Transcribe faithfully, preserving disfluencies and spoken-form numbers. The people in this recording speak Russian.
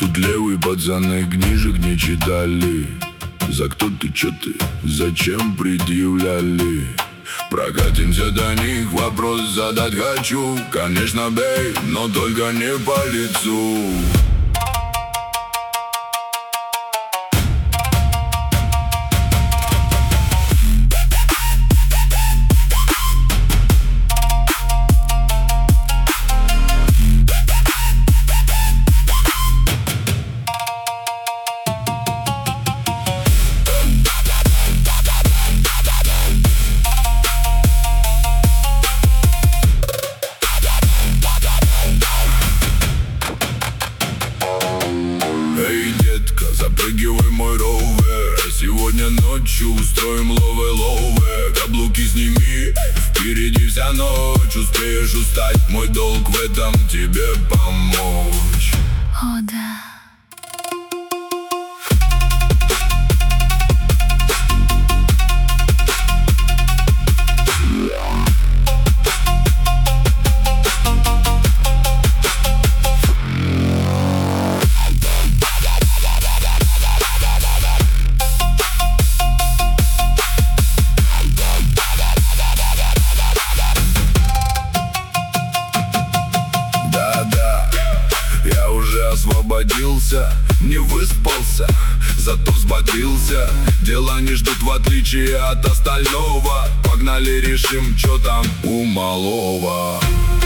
Тут левые пацаны книжек не читали. За кто ты, чё ты, зачем предъявляли? Прокатимся до них, вопрос задать хочу. Конечно, бей, но только не по лицу. Эй, детка, запрыгивай в мой ровер. Сегодня ночью устроим лове-лове. Каблуки сними, впереди вся ночь. Успеешь устать, мой долг в этом тебе помочь. О, да. Я уже освободился, не выспался, зато взбодрился. Дела не ждут в отличие от остального. Погнали решим, чё там у малого.